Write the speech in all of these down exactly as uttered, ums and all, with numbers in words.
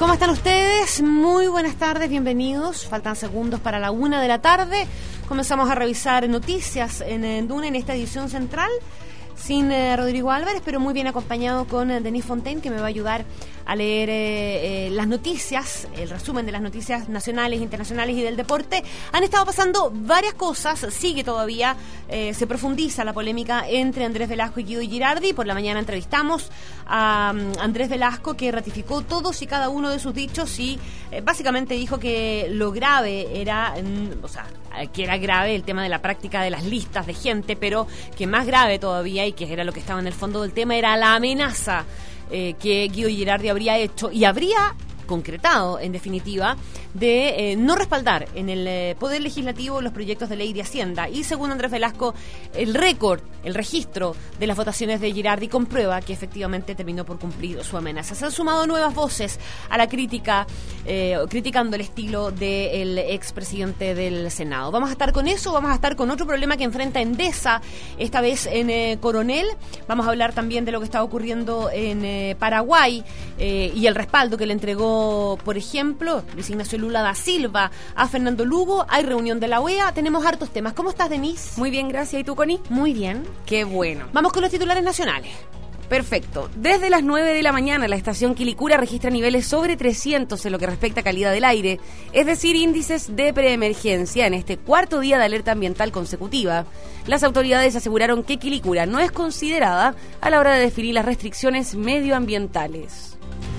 ¿cómo están ustedes? Muy buenas tardes, bienvenidos. Faltan segundos para la una de la tarde. Comenzamos a revisar noticias en, en Duna en esta edición central. Sin eh, Rodrigo Álvarez, pero muy bien acompañado con eh, Denise Fontaine, que me va a ayudar a leer eh, eh, las noticias, el resumen de las noticias nacionales, internacionales y del deporte. Han estado pasando varias cosas, sigue todavía, eh, se profundiza la polémica entre Andrés Velasco y Guido Girardi. Por la mañana entrevistamos a um, Andrés Velasco, que ratificó todos y cada uno de sus dichos y eh, básicamente dijo que lo grave era, mm, o sea, que era grave el tema de la práctica de las listas de gente, pero que más grave todavía, y que era lo que estaba en el fondo del tema, era la amenaza eh, que Guido Girardi habría hecho y habría concretado, en definitiva, de eh, no respaldar en el eh, Poder Legislativo los proyectos de ley de Hacienda. Y según Andrés Velasco, el récord, el registro de las votaciones de Girardi comprueba que efectivamente terminó por cumplir su amenaza. Se han sumado nuevas voces a la crítica, eh, criticando el estilo del expresidente del Senado. Vamos a estar con eso, vamos a estar con otro problema que enfrenta Endesa, esta vez en eh, Coronel. Vamos a hablar también de lo que está ocurriendo en eh, Paraguay eh, y el respaldo que le entregó, por ejemplo, Luis Ignacio Lula da Silva a Fernando Lugo. Hay reunión de la O E A, tenemos hartos temas. ¿Cómo estás, Denise? Muy bien, gracias. ¿Y tú, Connie? Muy bien. Qué bueno. Vamos con los titulares nacionales. Perfecto. Desde las nueve de la mañana, la estación Quilicura registra niveles sobre trescientos en lo que respecta a calidad del aire, es decir, índices de preemergencia en este cuarto día de alerta ambiental consecutiva. Las autoridades aseguraron que Quilicura no es considerada a la hora de definir las restricciones medioambientales.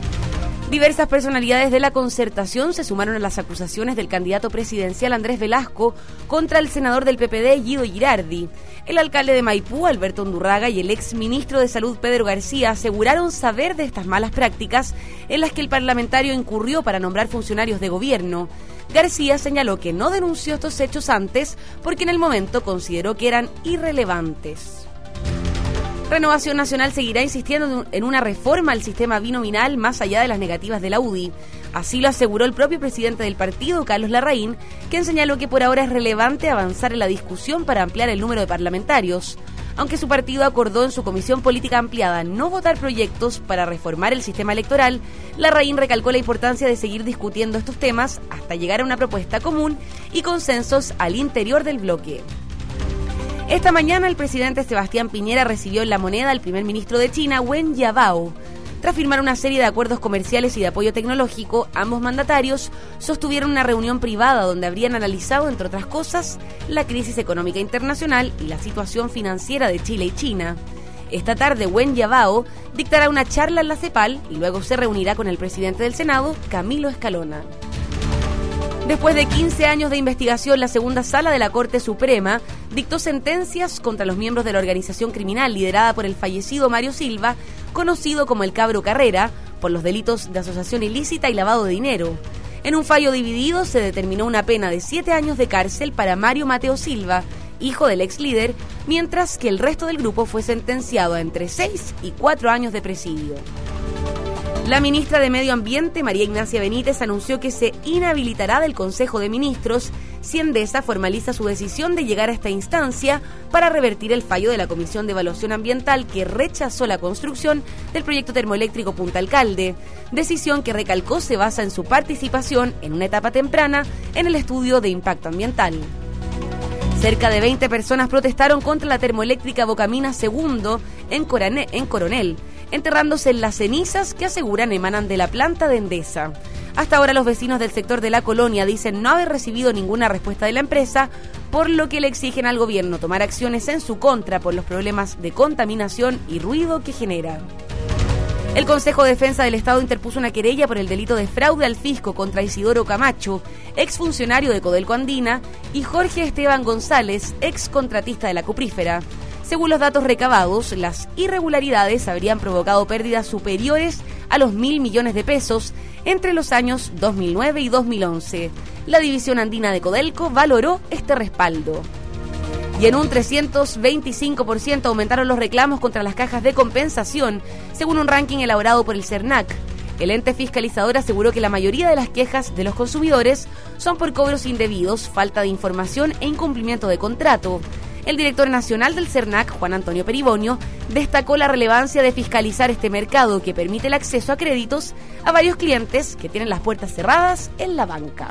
Diversas personalidades de la concertación se sumaron a las acusaciones del candidato presidencial Andrés Velasco contra el senador del P P D, Guido Girardi. El alcalde de Maipú, Alberto Undurraga, y el ex ministro de Salud, Pedro García, aseguraron saber de estas malas prácticas en las que el parlamentario incurrió para nombrar funcionarios de gobierno. García señaló que no denunció estos hechos antes porque en el momento consideró que eran irrelevantes. Renovación Nacional seguirá insistiendo en una reforma al sistema binominal más allá de las negativas de la U D I. Así lo aseguró el propio presidente del partido, Carlos Larraín, quien señaló que por ahora es relevante avanzar en la discusión para ampliar el número de parlamentarios. Aunque su partido acordó en su comisión política ampliada no votar proyectos para reformar el sistema electoral, Larraín recalcó la importancia de seguir discutiendo estos temas hasta llegar a una propuesta común y consensos al interior del bloque. Esta mañana el presidente Sebastián Piñera recibió en La Moneda al primer ministro de China, Wen Jiabao. Tras firmar una serie de acuerdos comerciales y de apoyo tecnológico, ambos mandatarios sostuvieron una reunión privada donde habrían analizado, entre otras cosas, la crisis económica internacional y la situación financiera de Chile y China. Esta tarde, Wen Jiabao dictará una charla en la CEPAL y luego se reunirá con el presidente del Senado, Camilo Escalona. Después de quince años de investigación, la segunda sala de la Corte Suprema dictó sentencias contra los miembros de la organización criminal liderada por el fallecido Mario Silva, conocido como el Cabro Carrera, por los delitos de asociación ilícita y lavado de dinero. En un fallo dividido se determinó una pena de siete años de cárcel para Mario Mateo Silva, hijo del ex líder, mientras que el resto del grupo fue sentenciado a entre seis y cuatro años de presidio. La ministra de Medio Ambiente, María Ignacia Benítez, anunció que se inhabilitará del Consejo de Ministros si Endesa formaliza su decisión de llegar a esta instancia para revertir el fallo de la Comisión de Evaluación Ambiental que rechazó la construcción del proyecto termoeléctrico Punta Alcalde, decisión que recalcó se basa en su participación en una etapa temprana en el estudio de impacto ambiental. Cerca de veinte personas protestaron contra la termoeléctrica Bocamina segundo en, Corane- en Coronel, enterrándose en las cenizas que aseguran emanan de la planta de Endesa. Hasta ahora los vecinos del sector de La Colonia dicen no haber recibido ninguna respuesta de la empresa, por lo que le exigen al gobierno tomar acciones en su contra por los problemas de contaminación y ruido que genera. El Consejo de Defensa del Estado interpuso una querella por el delito de fraude al fisco contra Isidoro Camacho, exfuncionario de Codelco Andina, y Jorge Esteban González, excontratista de la Cuprífera. Según los datos recabados, las irregularidades habrían provocado pérdidas superiores a los mil millones de pesos entre los años dos mil nueve y dos mil once. La división andina de Codelco valoró este respaldo. Y en un trescientos veinticinco por ciento aumentaron los reclamos contra las cajas de compensación, según un ranking elaborado por el CERNAC. El ente fiscalizador aseguró que la mayoría de las quejas de los consumidores son por cobros indebidos, falta de información e incumplimiento de contrato. El director nacional del CERNAC, Juan Antonio Peribonio, destacó la relevancia de fiscalizar este mercado que permite el acceso a créditos a varios clientes que tienen las puertas cerradas en la banca.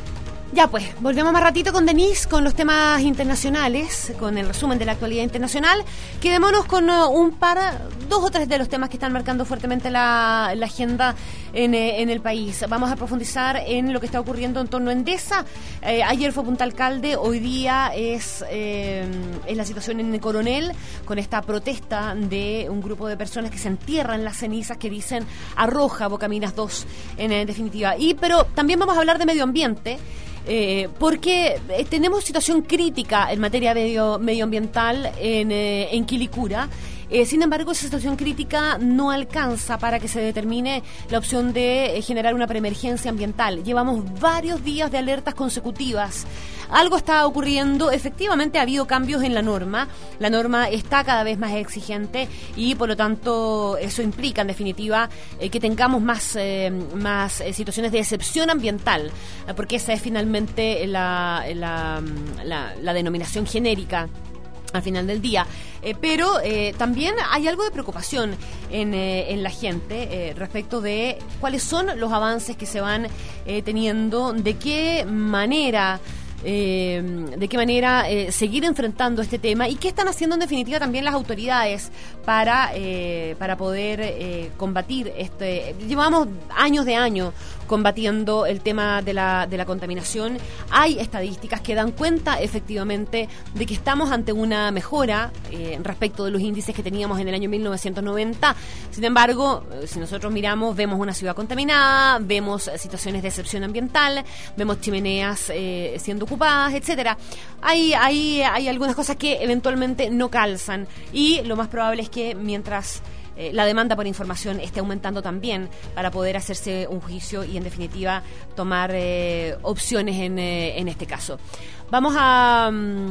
Ya pues, volvemos más ratito con Denise, con los temas internacionales, con el resumen de la actualidad internacional. Quedémonos con uh, un par, dos o tres de los temas que están marcando fuertemente la, la agenda en, eh, en el país. Vamos a profundizar en lo que está ocurriendo en torno a Endesa. Eh, ayer fue Punta Alcalde, hoy día es, eh, es la situación en Coronel, con esta protesta de un grupo de personas que se entierran las cenizas que dicen arroja Bocaminas dos, en, en definitiva. Y pero también vamos a hablar de medio ambiente. Eh, porque eh, tenemos situación crítica en materia medio, medioambiental en, eh, en Quilicura. Eh, sin embargo, esa situación crítica no alcanza para que se determine la opción de eh, generar una preemergencia ambiental. Llevamos varios días de alertas consecutivas. Algo está ocurriendo. Efectivamente, ha habido cambios en la norma. La norma está cada vez más exigente y, por lo tanto, eso implica, en definitiva, eh, que tengamos más, eh, más eh, situaciones de excepción ambiental, eh, porque esa es finalmente la, la, la, la denominación genérica al final del día. Eh, pero eh, también hay algo de preocupación en, eh, en la gente eh, respecto de cuáles son los avances que se van eh, teniendo, de qué manera Eh, de qué manera eh, seguir enfrentando este tema y qué están haciendo en definitiva también las autoridades para eh, para poder eh, combatir este. Llevamos años de años combatiendo el tema de la de la contaminación. Hay estadísticas que dan cuenta efectivamente de que estamos ante una mejora eh, respecto de los índices que teníamos en el año mil novecientos noventa. Sin embargo, eh, si nosotros miramos, vemos una ciudad contaminada, vemos eh, situaciones de excepción ambiental, vemos chimeneas eh, siendo ocupadas, etcétera. Hay, hay, hay algunas cosas que eventualmente no calzan y lo más probable es que mientras eh, la demanda por información esté aumentando también para poder hacerse un juicio y en definitiva tomar eh, opciones en, eh, en este caso. Vamos a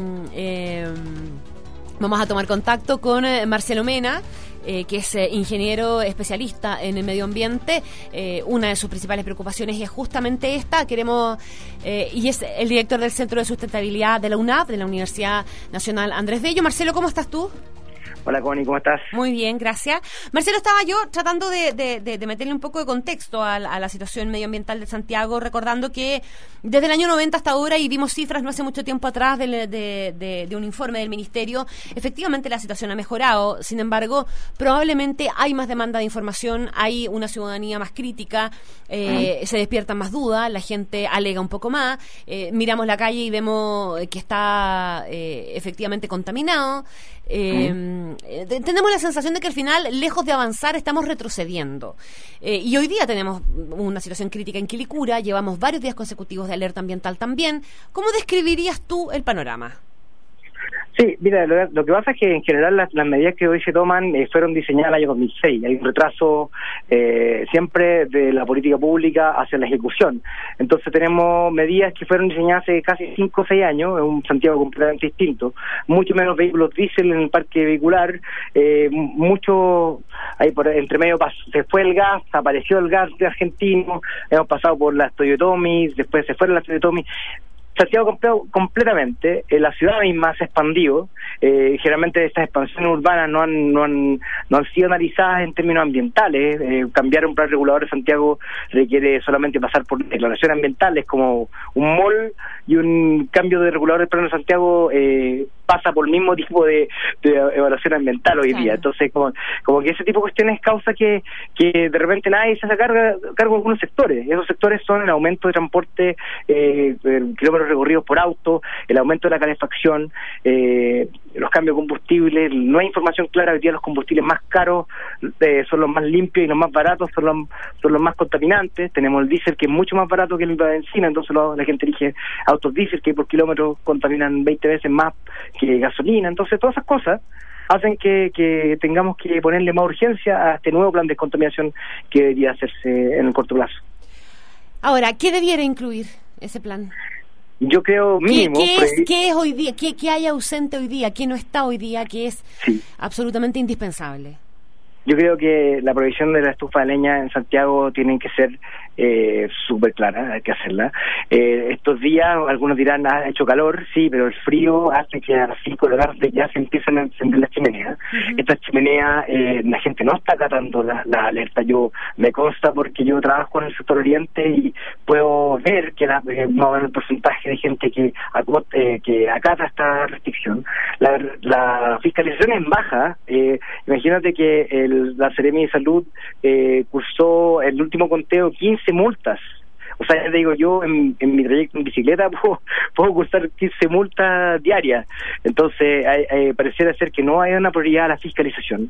eh, vamos a tomar contacto con eh, Marcelo Mena, Eh, que es eh, ingeniero especialista en el medio ambiente. Eh, una de sus principales preocupaciones es justamente esta. Queremos eh, y es el director del Centro de Sustentabilidad de la U N A P, de la Universidad Nacional Andrés Bello. Marcelo, ¿cómo estás tú? Hola, Connie, ¿cómo estás? Muy bien, gracias. Marcelo, estaba yo tratando de, de, de, de meterle un poco de contexto a, a la situación medioambiental de Santiago, recordando que desde el año noventa hasta ahora, y vimos cifras no hace mucho tiempo atrás de, de, de, de un informe del Ministerio, efectivamente la situación ha mejorado. Sin embargo, probablemente hay más demanda de información, hay una ciudadanía más crítica, eh, uh-huh. se despiertan más dudas, la gente alega un poco más, eh, miramos la calle y vemos que está eh, efectivamente contaminado. Eh, uh-huh. eh, tenemos la sensación de que al final, lejos de avanzar, estamos retrocediendo. Eh, y hoy día tenemos una situación crítica en Quilicura, llevamos varios días consecutivos de alerta ambiental también. ¿Cómo describirías tú el panorama? Sí, mira, lo, lo que pasa es que en general las, las medidas que hoy se toman eh, fueron diseñadas el año dos mil seis. Hay un retraso eh, siempre de la política pública hacia la ejecución. Entonces tenemos medidas que fueron diseñadas hace casi cinco o seis años, en un Santiago completamente distinto. Mucho menos vehículos diésel en el parque vehicular, eh, mucho, ahí por entre medio pasó, se fue el gas, apareció el gas de argentino, hemos pasado por las Toyotomi, después se fueron las Toyotomi. Santiago completo, completamente, eh, la ciudad misma se ha expandido, eh, generalmente estas expansiones urbanas no han no han no han sido analizadas en términos ambientales. Eh, cambiar un plan regulador de Santiago requiere solamente pasar por declaraciones ambientales, como un mall, y un cambio de regulador del plan de Santiago eh, pasa por el mismo tipo de, de evaluación ambiental hoy día. Entonces, como, como que ese tipo de cuestiones causa que, que de repente nadie se hace cargo, cargo de algunos sectores. Esos sectores son el aumento de transporte, eh, kilómetros recorridos por auto, el aumento de la calefacción, eh, los cambios de combustibles. No hay información clara. Hoy día los combustibles más caros eh, son los más limpios y los más baratos son los, son los más contaminantes. Tenemos el diésel, que es mucho más barato que el de la benzina, entonces lo, la gente elige autos diésel que por kilómetro contaminan veinte veces más que gasolina. Entonces todas esas cosas hacen que, que tengamos que ponerle más urgencia a este nuevo plan de descontaminación que debería hacerse en el corto plazo. Ahora, ¿qué debiera incluir ese plan? Yo creo mínimo. ¿Qué, qué, es, ¿qué es hoy día? ¿Qué, ¿Qué hay ausente hoy día? ¿Qué no está hoy día? ¿Qué es sí. absolutamente indispensable? Yo creo que la prohibición de la estufa de leña en Santiago tienen que ser eh, súper clara, hay que hacerla. Eh, estos días, algunos dirán, ha hecho calor, sí, pero el frío hace que a las cinco de la tarde ya se empiezan a encender las chimeneas. Uh-huh. Estas chimeneas, eh, la gente no está acatando la, la alerta. Yo me consta porque yo trabajo en el sector oriente y puedo ver que la, eh, más o menos el porcentaje de gente que, acot, eh, que acata esta restricción. La, la fiscalización es baja. Eh, imagínate que el, la Seremi de Salud eh, cursó el último conteo quince multas. O sea, ya te digo, yo en, en mi trayecto en bicicleta puedo, puedo cursar quince multas diarias. Entonces, eh, eh, pareciera ser que no hay una prioridad a la fiscalización.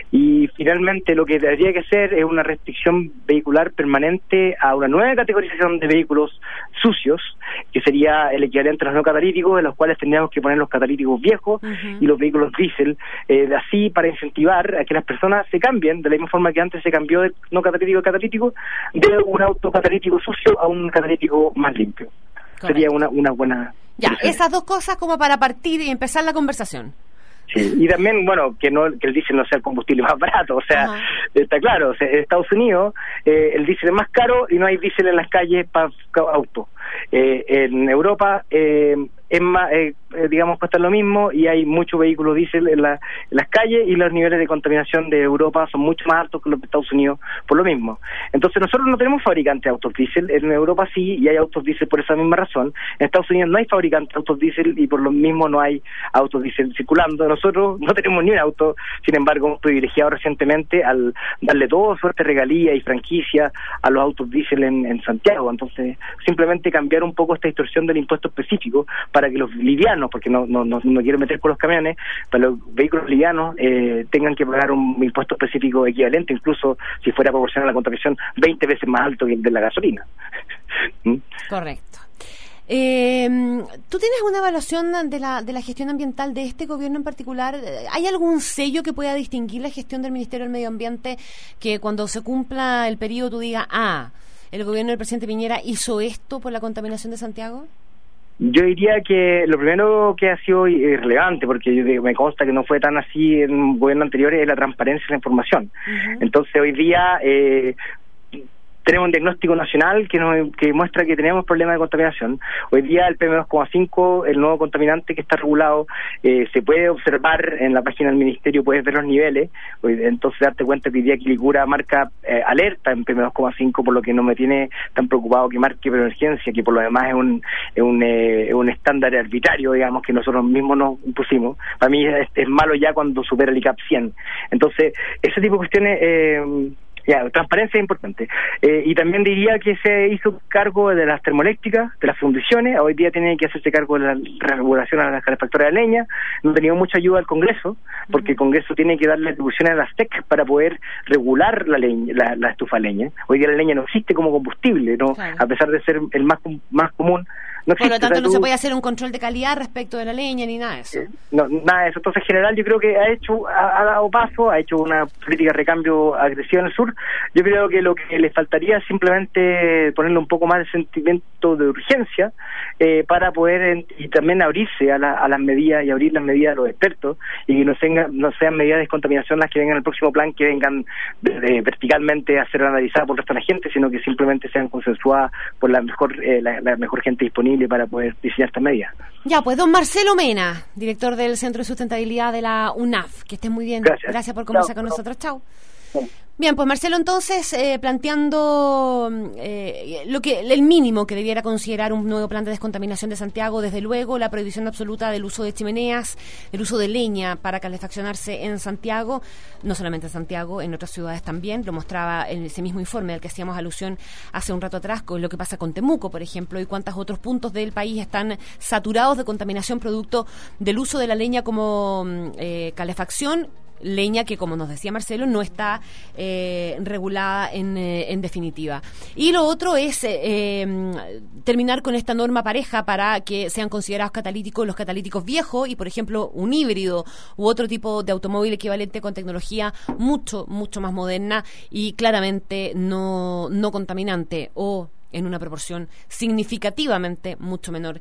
Y finalmente lo que tendría que hacer es una restricción vehicular permanente a una nueva categorización de vehículos sucios, que sería el equivalente a los no catalíticos, en los cuales tendríamos que poner los catalíticos viejos uh-huh. y los vehículos diésel, eh, así para incentivar a que las personas se cambien, de la misma forma que antes se cambió del no catalítico a catalítico, de un auto catalítico sucio a un catalítico más limpio. Correcto. Sería una, una buena... Ya, esas dos cosas como para partir y empezar la conversación. Sí, y también, bueno, que no que el diésel no sea el combustible más barato, o sea, uh-huh. está claro, o sea, en Estados Unidos eh, el diésel es más caro y no hay diésel en las calles para autos. Eh, en Europa eh, es más, eh, eh, digamos, cuesta lo mismo y hay mucho vehículo diésel en, la, en las calles y los niveles de contaminación de Europa son mucho más altos que los de Estados Unidos por lo mismo. Entonces nosotros no tenemos fabricantes de autos diésel, en Europa sí, y hay autos diésel por esa misma razón. En Estados Unidos no hay fabricantes de autos diésel y por lo mismo no hay autos diésel circulando. Nosotros no tenemos ni un auto, sin embargo hemos privilegiado recientemente al darle todo suerte, regalía y franquicia a los autos diésel en, en Santiago. Entonces simplemente cambiar un poco esta distorsión del impuesto específico para que los livianos, porque no no no, no quiero meter con los camiones, para los vehículos livianos eh, tengan que pagar un impuesto específico equivalente, incluso si fuera proporcional a la contaminación, veinte veces más alto que el de la gasolina. ¿Mm? Correcto. Eh, ¿Tú tienes una evaluación de la de la gestión ambiental de este gobierno en particular? ¿Hay algún sello que pueda distinguir la gestión del Ministerio del Medio Ambiente que cuando se cumpla el periodo tú digas, ah, el gobierno del presidente Piñera hizo esto por la contaminación de Santiago? Yo diría que lo primero que ha sido irrelevante, porque yo, me consta que no fue tan así en gobierno anteriores, es la transparencia de la información. Uh-huh. Entonces hoy día eh, tenemos un diagnóstico nacional que nos que muestra que tenemos problemas de contaminación. Hoy día el P M dos coma cinco, el nuevo contaminante que está regulado, eh, se puede observar en la página del Ministerio, puedes ver los niveles, entonces darte cuenta que hoy día Quilicura marca eh, alerta en P M dos coma cinco, por lo que no me tiene tan preocupado que marque preemergencia, que por lo demás es un es un, eh, un estándar arbitrario, digamos, que nosotros mismos nos impusimos. Para mí es, es malo ya cuando supera el I C A P cien. Entonces, ese tipo de cuestiones... Eh, Ya, transparencia es importante. Eh, y también diría que se hizo cargo de las termoeléctricas, de las fundiciones. Hoy día tiene que hacerse cargo de la regulación a las calefactoras de leña. No ha tenido mucha ayuda al Congreso, porque el Congreso tiene que darle atribuciones a las T E C para poder regular la leña, la, la estufa de leña. Hoy día la leña no existe como combustible, no, claro. A pesar de ser el más más común. No existe, por lo tanto, o sea, no tú, se puede hacer un control de calidad respecto de la leña ni nada de eso. Eh, no, nada de eso. Entonces, en general, yo creo que ha hecho, ha, ha dado paso, ha hecho una política de recambio agresiva en el sur. Yo creo que lo que le faltaría es simplemente ponerle un poco más de sentimiento de urgencia eh, para poder en, y también abrirse a, la, a las medidas y abrir las medidas a los expertos y que no, tenga, no sean medidas de descontaminación las que vengan en el próximo plan, que vengan de, de, verticalmente a ser analizadas por el resto de la gente, sino que simplemente sean consensuadas por la mejor eh, la, la mejor gente disponible para poder diseñar estas medidas. Ya, pues don Marcelo Mena, director del Centro de Sustentabilidad de la U N A F, que estés muy bien. Gracias. Gracias por conversar con nosotros. Chao. Bien, pues Marcelo, entonces, eh, planteando eh, lo que el mínimo que debiera considerar un nuevo plan de descontaminación de Santiago, desde luego la prohibición absoluta del uso de chimeneas, el uso de leña para calefaccionarse en Santiago, no solamente en Santiago, en otras ciudades también, lo mostraba en ese mismo informe al que hacíamos alusión hace un rato atrás, con lo que pasa con Temuco, por ejemplo, y cuántos otros puntos del país están saturados de contaminación producto del uso de la leña como eh, calefacción, leña que, como nos decía Marcelo, no está eh, regulada en, eh, en definitiva. Y lo otro es eh, eh, terminar con esta norma pareja para que sean considerados catalíticos los catalíticos viejos y, por ejemplo, un híbrido u otro tipo de automóvil equivalente con tecnología mucho, mucho más moderna y claramente no, no contaminante o en una proporción significativamente mucho menor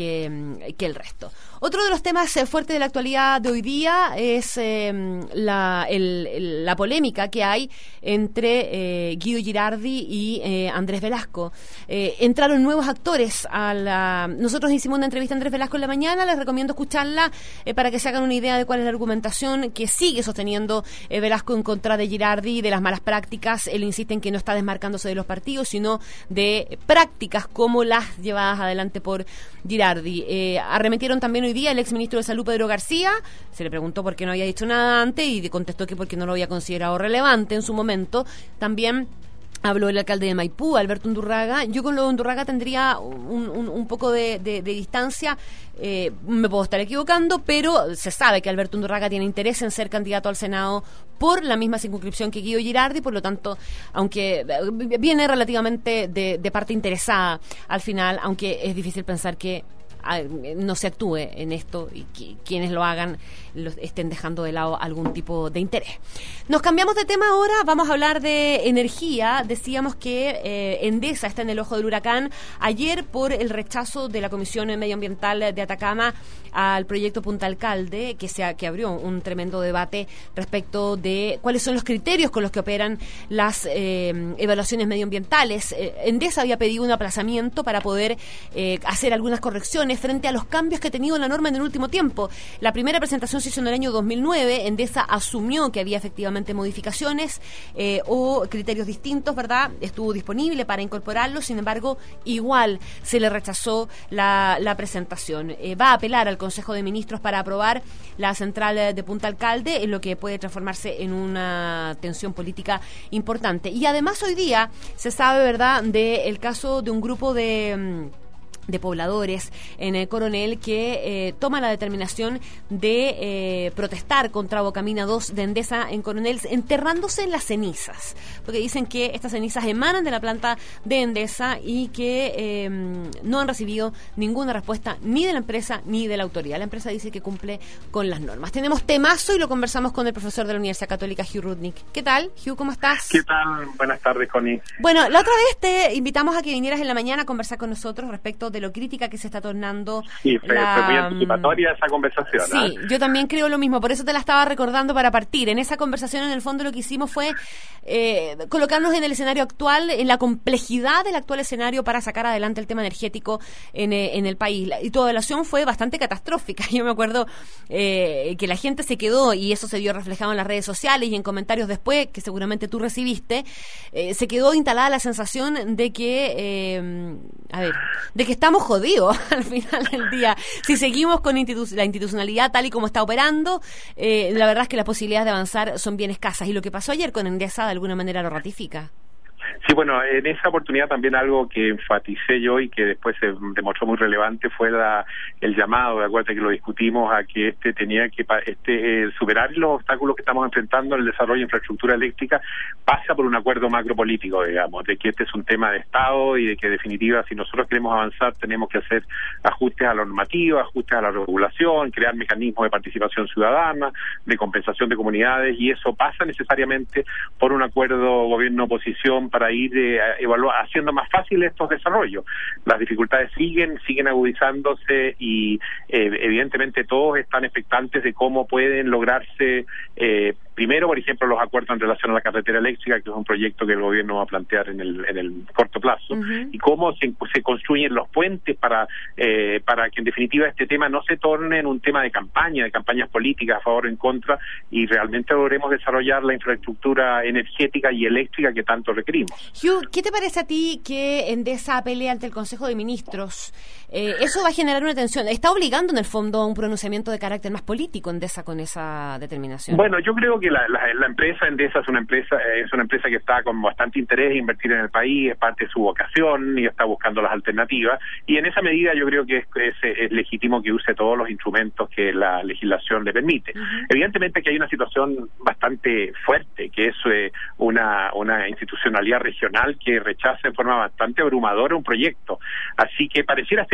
que, que el resto. Otro de los temas eh, fuertes de la actualidad de hoy día es eh, la, el, el, la polémica que hay entre eh, Guido Girardi y eh, Andrés Velasco. Eh, entraron nuevos actores a la... Nosotros hicimos una entrevista a Andrés Velasco en la mañana, les recomiendo escucharla eh, para que se hagan una idea de cuál es la argumentación que sigue sosteniendo eh, Velasco en contra de Girardi y de las malas prácticas. Él insiste en que no está desmarcándose de los partidos, sino de prácticas como las llevadas adelante por Girardi. Eh, arremetieron también hoy día el exministro de Salud, Pedro García. Se le preguntó por qué no había dicho nada antes y contestó que porque no lo había considerado relevante en su momento. También habló el alcalde de Maipú, Alberto Undurraga. Yo con lo de Undurraga tendría un, un, un poco de, de, de distancia. Eh, me puedo estar equivocando, pero se sabe que Alberto Undurraga tiene interés en ser candidato al Senado por la misma circunscripción que Guido Girardi, por lo tanto, aunque viene relativamente de, de parte interesada al final, aunque es difícil pensar que no se actúe en esto y que quienes lo hagan lo estén dejando de lado algún tipo de interés. Nos cambiamos de tema ahora, vamos a hablar de energía. Decíamos que eh, Endesa está en el ojo del huracán ayer por el rechazo de la Comisión Medioambiental de Atacama al proyecto Punta Alcalde, que se ha, que abrió un tremendo debate respecto de cuáles son los criterios con los que operan las eh, evaluaciones medioambientales. Eh, Endesa había pedido un aplazamiento para poder eh, hacer algunas correcciones frente a los cambios que ha tenido la norma en el último tiempo. La primera presentación se hizo en el año dos mil nueve. Endesa asumió que había efectivamente modificaciones eh, o criterios distintos, ¿verdad? Estuvo disponible para incorporarlos, sin embargo, igual se le rechazó la, la presentación. Eh, va a apelar al Consejo de Ministros para aprobar la central de Punta Alcalde, en lo que puede transformarse en una tensión política importante. Y además hoy día se sabe, ¿verdad?, del caso de un grupo de... de pobladores en el Coronel que eh, toma la determinación de eh, protestar contra Bocamina dos de Endesa en Coronel, enterrándose en las cenizas, porque dicen que estas cenizas emanan de la planta de Endesa y que eh, no han recibido ninguna respuesta ni de la empresa ni de la autoridad. La empresa dice que cumple con las normas. Tenemos temazo y lo conversamos con el profesor de la Universidad Católica, Hugh Rudnick. ¿Qué tal, Hugh? ¿Cómo estás? ¿Qué tal? Buenas tardes, Connie. Bueno, la otra vez te invitamos a que vinieras en la mañana a conversar con nosotros respecto de lo crítica que se está tornando. Sí, fue, la... fue muy anticipatoria esa conversación. Sí, ¿eh? Yo también creo lo mismo, por eso te la estaba recordando para partir. En esa conversación, en el fondo, lo que hicimos fue eh, colocarnos en el escenario actual, en la complejidad del actual escenario para sacar adelante el tema energético en, eh, en el país. Y tu evaluación fue bastante catastrófica. Yo me acuerdo eh, que la gente se quedó, y eso se vio reflejado en las redes sociales y en comentarios después, que seguramente tú recibiste, eh, se quedó instalada la sensación de que, eh, a ver, de que estamos jodidos al final del día. Si seguimos con institu- la institucionalidad tal y como está operando, eh, la verdad es que las posibilidades de avanzar son bien escasas. Y lo que pasó ayer con Endesa de alguna manera lo ratifica. Sí, bueno, en esa oportunidad también algo que enfaticé yo y que después se demostró muy relevante fue la, el llamado, de acuerdo que lo discutimos, a que este tenía que este eh, superar los obstáculos que estamos enfrentando en el desarrollo de infraestructura eléctrica, pasa por un acuerdo macropolítico, digamos, de que este es un tema de Estado y de que en definitiva si nosotros queremos avanzar tenemos que hacer ajustes a la normativa, ajustes a la regulación, crear mecanismos de participación ciudadana, de compensación de comunidades, y eso pasa necesariamente por un acuerdo gobierno-oposición para ir eh, evaluar, haciendo más fácil estos desarrollos. Las dificultades siguen, siguen agudizándose y eh, evidentemente todos están expectantes de cómo pueden lograrse eh, primero, por ejemplo, los acuerdos en relación a la carretera eléctrica, que es un proyecto que el gobierno va a plantear en el, en el corto plazo, uh-huh. y cómo se, se construyen los puentes para eh, para que en definitiva este tema no se torne en un tema de campaña, de campañas políticas a favor o en contra, y realmente logremos desarrollar la infraestructura energética y eléctrica que tanto requerimos. Hugh, ¿qué te parece a ti que Endesa pelee ante el Consejo de Ministros? Eh, eso va a generar una tensión. ¿Está obligando en el fondo a un pronunciamiento de carácter más político Endesa con esa determinación? Bueno, yo creo que la, la, la empresa Endesa es una empresa es una empresa que está con bastante interés en invertir en el país, es parte de su vocación y está buscando las alternativas, y en esa medida yo creo que es, es, es legítimo que use todos los instrumentos que la legislación le permite. Uh-huh. Evidentemente que hay una situación bastante fuerte, que es eh, una, una institucionalidad regional que rechaza en forma bastante abrumadora un proyecto, así que pareciera ser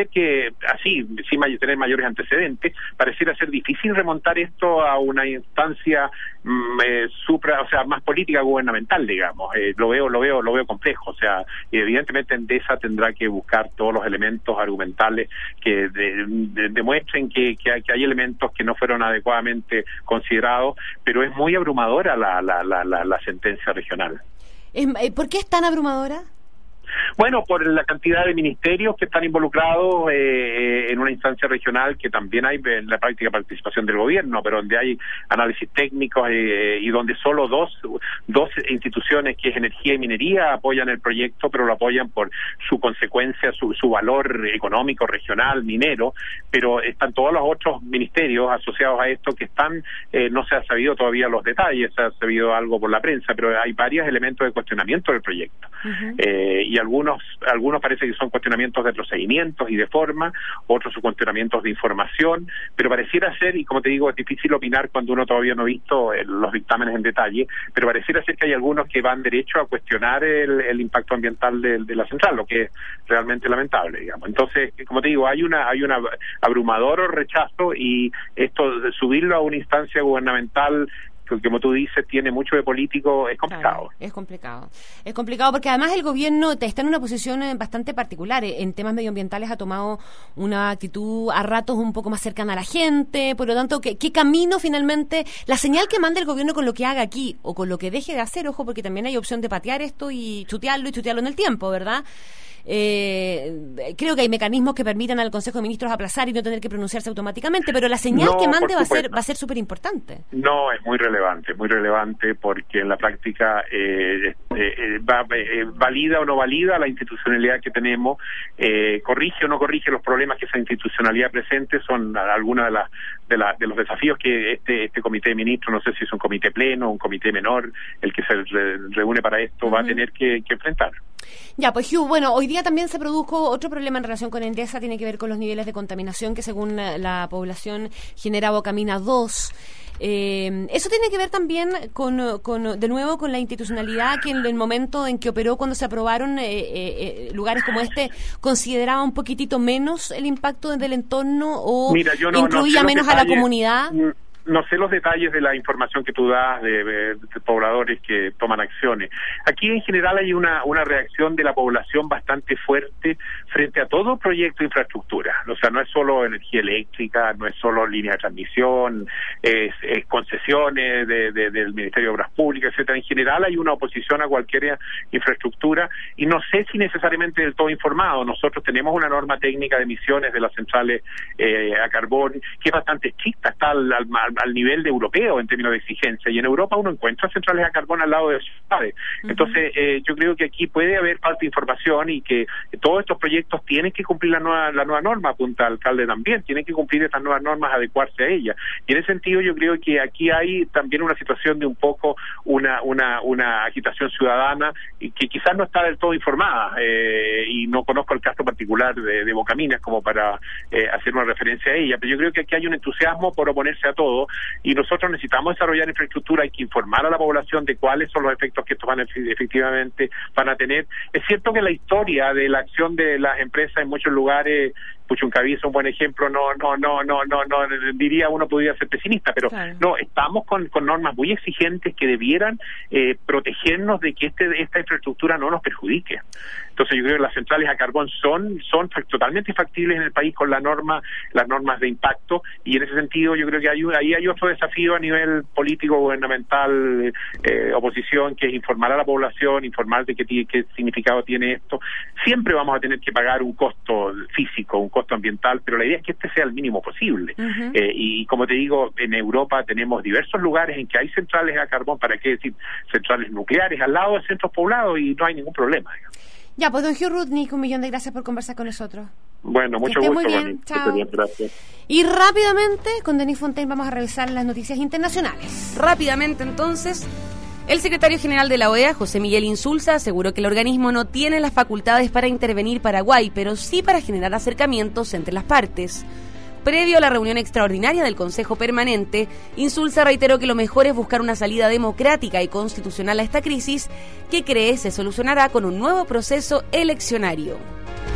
ser que, así, sin may- tener mayores antecedentes, pareciera ser difícil remontar esto a una instancia mm, eh, supra, o sea, más política gubernamental, digamos. Eh, lo veo, lo veo, lo veo complejo. O sea, evidentemente Endesa tendrá que buscar todos los elementos argumentales que de, de, demuestren que, que, hay, que hay elementos que no fueron adecuadamente considerados, pero es muy abrumadora la, la, la, la, la sentencia regional. ¿Por qué es tan abrumadora? Bueno, por la cantidad de ministerios que están involucrados eh, en una instancia regional, que también hay en la práctica participación del gobierno, pero donde hay análisis técnicos eh, y donde solo dos dos instituciones, que es energía y minería, apoyan el proyecto, pero lo apoyan por su consecuencia, su, su valor económico regional, minero, pero están todos los otros ministerios asociados a esto que están, eh, no se ha sabido todavía los detalles, se ha sabido algo por la prensa, pero hay varios elementos de cuestionamiento del proyecto. Uh-huh. eh, y algunos algunos parece que son cuestionamientos de procedimientos y de forma, otros son cuestionamientos de información, pero pareciera ser, y como te digo, es difícil opinar cuando uno todavía no ha visto eh, los dictámenes en detalle, pero pareciera ser que hay algunos que van derecho a cuestionar el, el impacto ambiental de, de la central, lo que es realmente lamentable, digamos. Entonces, como te digo, hay una hay una abrumador rechazo, y esto de subirlo a una instancia gubernamental que, como tú dices, tiene mucho de político, es complicado. Claro, es complicado. Es complicado porque además el gobierno está en una posición bastante particular. En temas medioambientales ha tomado una actitud a ratos un poco más cercana a la gente. Por lo tanto, ¿qué, qué camino finalmente, la señal que manda el gobierno con lo que haga aquí o con lo que deje de hacer? Ojo, porque también hay opción de patear esto y chutearlo y chutearlo en el tiempo, ¿verdad? Eh, creo que hay mecanismos que permitan al Consejo de Ministros aplazar y no tener que pronunciarse automáticamente, pero la señal no, que mande va a ser va a ser súper importante. No, es muy relevante, muy relevante porque en la práctica eh, eh, va, eh, valida o no valida la institucionalidad que tenemos, eh, corrige o no corrige los problemas que esa institucionalidad presente, son algunas de las de, la, de los desafíos que este este comité de ministros, no sé si es un comité pleno o un comité menor, el que se re, reúne para esto, uh-huh. va a tener que, que enfrentar. Ya, pues Hugh, bueno, hoy día también se produjo otro problema en relación con Endesa, tiene que ver con los niveles de contaminación que según la, la población genera Bocamina dos. Eh, eso tiene que ver también con, con, de nuevo, con la institucionalidad que en el momento en que operó, cuando se aprobaron eh, eh, lugares como este, consideraba un poquitito menos el impacto del entorno o Mira, yo no, incluía no menos detalles, a la comunidad. No sé los detalles de la información que tú das de, de, de pobladores que toman acciones. Aquí en general hay una una reacción de la población bastante fuerte frente a todo proyecto de infraestructura. O sea, no es solo energía eléctrica, no es solo línea de transmisión, es, es concesiones de, de, del Ministerio de Obras Públicas, etcétera. En general hay una oposición a cualquier infraestructura y no sé si necesariamente del todo informado. Nosotros tenemos una norma técnica de emisiones de las centrales eh, a carbón que es bastante estricta, está al, al, al nivel de europeo en términos de exigencia, y en Europa uno encuentra centrales a carbón al lado de ciudades. Uh-huh. Entonces eh, yo creo que aquí puede haber parte de información y que todos estos proyectos tienen que cumplir la nueva la nueva norma, apunta el alcalde también, tienen que cumplir estas nuevas normas, adecuarse a ellas. Y en ese sentido yo creo que aquí hay también una situación de un poco una una una agitación ciudadana y que quizás no está del todo informada, eh, y no conozco el caso particular de, de Bocaminas como para eh, hacer una referencia a ella, pero yo creo que aquí hay un entusiasmo por oponerse a todo, y nosotros necesitamos desarrollar infraestructura, hay que informar a la población de cuáles son los efectos que estos van a, efectivamente van a tener. Es cierto que la historia de la acción de las empresas en muchos lugares, Puchuncaví es un buen ejemplo, no no no no no no diría uno podría ser pesimista, pero claro. no, estamos con, con normas muy exigentes que debieran eh, protegernos de que este esta infraestructura no nos perjudique. Entonces yo creo que las centrales a carbón son son totalmente factibles en el país con la norma las normas de impacto, y en ese sentido yo creo que hay ahí hay otro desafío a nivel político, gubernamental, eh, oposición, que es informar a la población, informar de qué, qué significado tiene esto. Siempre vamos a tener que pagar un costo físico, un costo ambiental, pero la idea es que este sea el mínimo posible. Uh-huh. eh, y como te digo, en Europa tenemos diversos lugares en que hay centrales a carbón, para qué decir centrales nucleares, al lado de centros poblados, y no hay ningún problema. Ya, pues don Hugh Rudnick, un millón de gracias por conversar con nosotros. Bueno, mucho gusto. Muy bien, chao. Bien, gracias. Y rápidamente, con Denis Fontaine vamos a revisar las noticias internacionales. Rápidamente, entonces, el secretario general de la O E A, José Miguel Insulza, aseguró que el organismo no tiene las facultades para intervenir Paraguay, pero sí para generar acercamientos entre las partes. Previo a la reunión extraordinaria del Consejo Permanente, Insulza reiteró que lo mejor es buscar una salida democrática y constitucional a esta crisis, que cree se solucionará con un nuevo proceso eleccionario.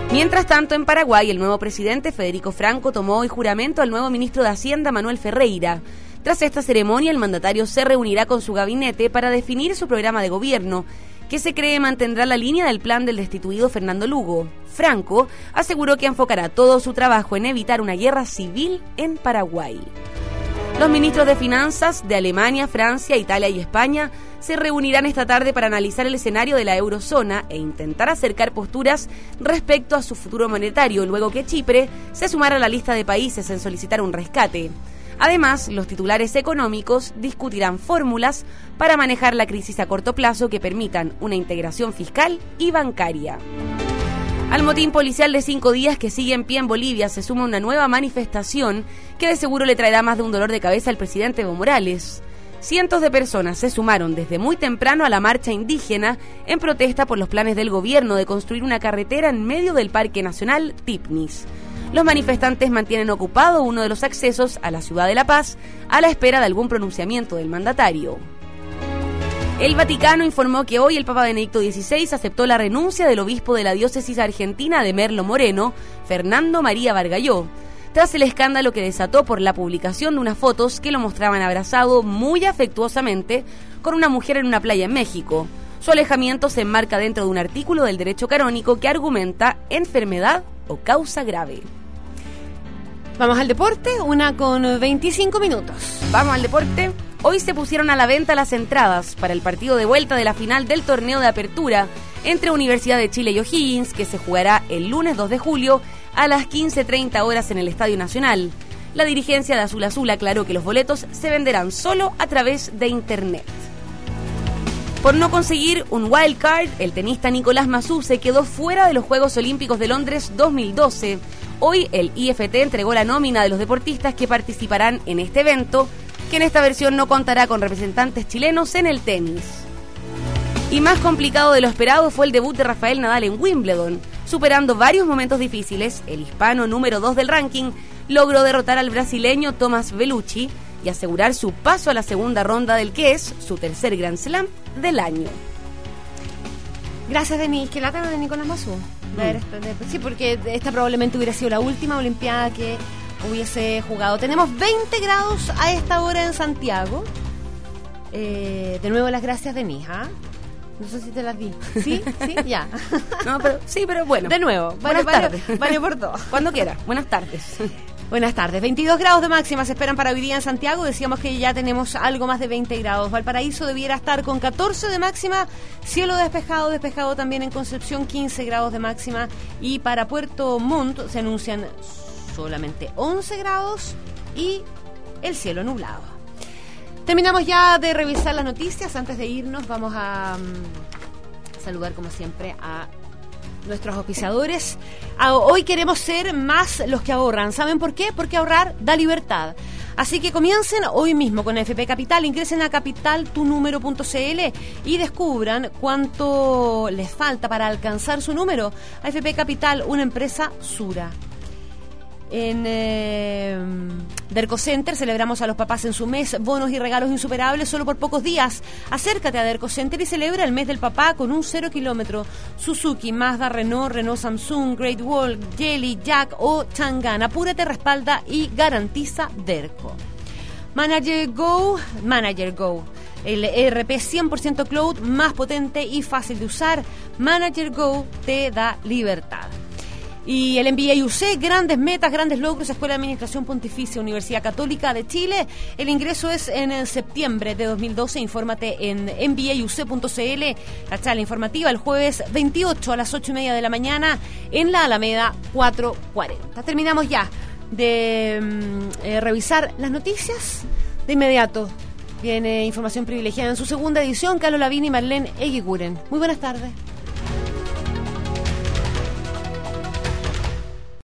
Mientras tanto, en Paraguay, el nuevo presidente Federico Franco tomó hoy juramento al nuevo ministro de Hacienda, Manuel Ferreira. Tras esta ceremonia, el mandatario se reunirá con su gabinete para definir su programa de gobierno, que se cree mantendrá la línea del plan del destituido Fernando Lugo. Franco aseguró que enfocará todo su trabajo en evitar una guerra civil en Paraguay. Los ministros de Finanzas de Alemania, Francia, Italia y España se reunirán esta tarde para analizar el escenario de la eurozona e intentar acercar posturas respecto a su futuro monetario, luego que Chipre se sumara a la lista de países en solicitar un rescate. Además, los titulares económicos discutirán fórmulas para manejar la crisis a corto plazo que permitan una integración fiscal y bancaria. Al motín policial de cinco días que sigue en pie en Bolivia se suma una nueva manifestación que de seguro le traerá más de un dolor de cabeza al presidente Evo Morales. Cientos de personas se sumaron desde muy temprano a la marcha indígena en protesta por los planes del gobierno de construir una carretera en medio del Parque Nacional Tipnis. Los manifestantes mantienen ocupado uno de los accesos a la ciudad de La Paz a la espera de algún pronunciamiento del mandatario. El Vaticano informó que hoy el Papa Benedicto dieciséis aceptó la renuncia del obispo de la diócesis argentina de Merlo Moreno, Fernando María Bargalló, tras el escándalo que desató por la publicación de unas fotos que lo mostraban abrazado muy afectuosamente con una mujer en una playa en México. Su alejamiento se enmarca dentro de un artículo del derecho canónico que argumenta enfermedad o causa grave. Vamos al deporte, una con veinticinco minutos. Vamos al deporte. Hoy se pusieron a la venta las entradas para el partido de vuelta de la final del torneo de apertura entre Universidad de Chile y O'Higgins, que se jugará el lunes dos de julio a las quince treinta horas en el Estadio Nacional. La dirigencia de Azul Azul aclaró que los boletos se venderán solo a través de internet. Por no conseguir un wild card, el tenista Nicolás Massú se quedó fuera de los Juegos Olímpicos de Londres dos mil doce. Hoy el I F T entregó la nómina de los deportistas que participarán en este evento, que en esta versión no contará con representantes chilenos en el tenis. Y más complicado de lo esperado fue el debut de Rafael Nadal en Wimbledon. Superando varios momentos difíciles, el hispano número dos del ranking logró derrotar al brasileño Tomás Bellucci y asegurar su paso a la segunda ronda del que es su tercer Grand Slam del año. Gracias, Denis. ¿Qué lata de Nicolás Massú? Mm. Sí, porque esta probablemente hubiera sido la última Olimpiada que hubiese jugado. Tenemos veinte grados a esta hora en Santiago. Eh, de nuevo las gracias, Denis. ¿Ah? No sé si te las di. ¿Sí? ¿Sí? Ya. No, pero, sí, pero bueno. De nuevo. Vale, Buenas vale, tardes. vale por dos. Cuando quiera. Buenas tardes. Buenas tardes. veintidós grados de máxima se esperan para hoy día en Santiago. Decíamos que ya tenemos algo más de veinte grados. Valparaíso debiera estar con catorce de máxima. Cielo despejado, despejado también en Concepción, quince grados de máxima. Y para Puerto Montt se anuncian solamente once grados y el cielo nublado. Terminamos ya de revisar las noticias. Antes de irnos vamos a um, saludar como siempre a nuestros auspiciadores. Ah, hoy queremos ser más los que ahorran. ¿Saben por qué? Porque ahorrar da libertad. Así que comiencen hoy mismo con F P Capital. Ingresen a capital tu número punto c l y descubran cuánto les falta para alcanzar su número. A F P Capital, una empresa Sura. En eh, Derco Center celebramos a los papás en su mes, bonos y regalos insuperables solo por pocos días. Acércate a Derco Center y celebra el mes del papá con un cero kilómetro. Suzuki, Mazda, Renault, Renault Samsung, Great Wall, Jelly, Jack o Chang'an. Apúrate, respalda y garantiza Derco. Manager Go, Manager Go. El E R P cien por ciento cloud, más potente y fácil de usar. Manager Go te da libertad. Y el M B A U C, grandes metas, grandes logros, Escuela de Administración Pontificia, Universidad Católica de Chile. El ingreso es en septiembre de dos mil doce. Infórmate en m b a u c punto c l. La charla informativa el jueves veintiocho a las ocho y media de la mañana en la Alameda cuatrocientos cuarenta. Terminamos ya de eh, revisar las noticias. De inmediato viene información privilegiada en su segunda edición. Carlos Lavín y Marlene Eguiguren. Muy buenas tardes.